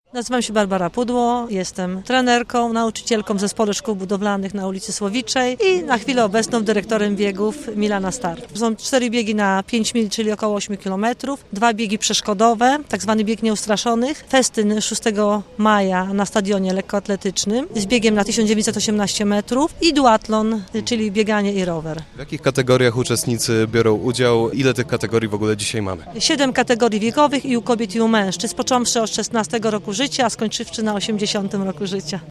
Nazywam się Barbara Pudło, jestem trenerką, nauczycielką w Zespole Szkół Budowlanych na ulicy Słowiczej i na chwilę obecną dyrektorem biegów Milana Start. Są 4 biegi na 5 mil, czyli około 8 km, 2 biegi przeszkodowe, tak zwany bieg nieustraszonych, festyn 6 maja na stadionie lekkoatletycznym z biegiem na 1918 metrów i duatlon, czyli bieganie i rower. W jakich kategoriach uczestnicy biorą udział? Ile tych kategorii w ogóle dzisiaj mamy? 7 kategorii wiekowych i u kobiet i u mężczyzn, począwszy od 16 roku życia, a skończywszy na 80 roku życia.